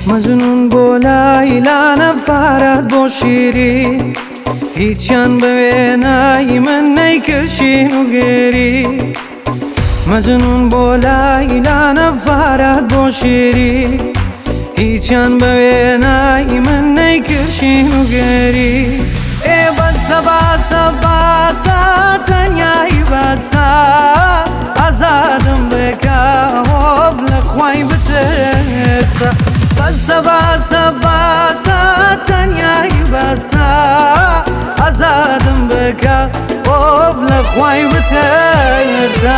مەجنون بۆ لایلا نەفارەت بۆ شیری هیچیان بە وێنایی من نەیکەشین و گێری مەجنون بۆ لایلا نەفارەت بۆ شیری هیچیان بە وێنایی من نەیکەشین و گێری ئێ بەسە باسە باسە تەنیایی بەسە ئازادم بکە هۆب لە خوای بترسە بەسە باسە باسە تەنیایی بەسە ئازادم بکە هۆب لە خوای بترسە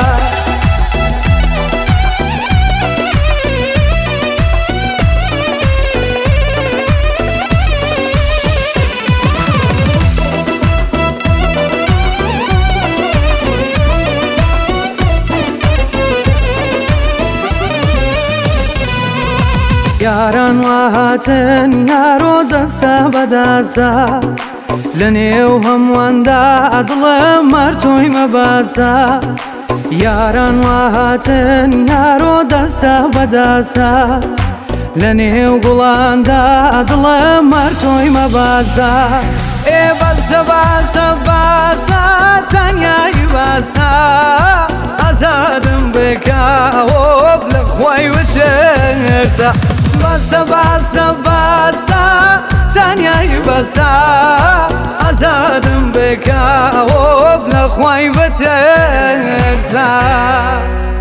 یاران وا هاتن یارۆ دەستە بەدەستە لە نێو هەموواندا ئەدڵم مەرتۆی مەبەستە یاران وا هاتن یارۆ دەستە بەدەستە لە نێو گوڵاندا ئەدڵم مەرتۆی مەبەستە ئێ بەسە باسە باسە تەنیایی باسە ئازادم بکە هۆب لە خوای وترسە باسە باسە باسە تەنیایی بەسە ئازادم بکە هۆب لە خوای بترسە